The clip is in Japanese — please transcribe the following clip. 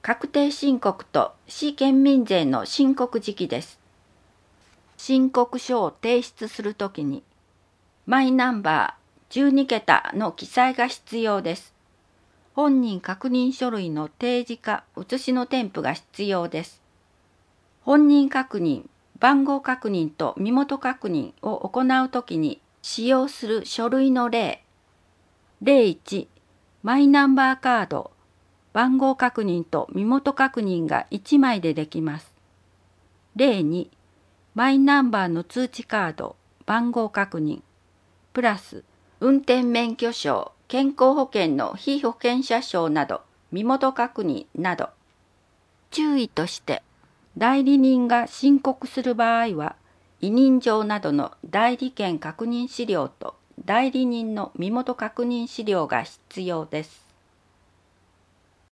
確定申告と市県民税の申告時期です。申告書を提出するときに、マイナンバー12桁の記載が必要です。本人確認書類の提示か写しの添付が必要です。本人確認、番号確認と身元確認を行うときに使用する書類の例。01、マイナンバーカード、番号確認と身元確認が1枚でできます。02、マイナンバーの通知カード、番号確認、プラス運転免許証、健康保険の被保険者証など身元確認など。注意として、代理人が申告する場合は、委任状などの代理権確認資料と代理人の身元確認資料が必要です。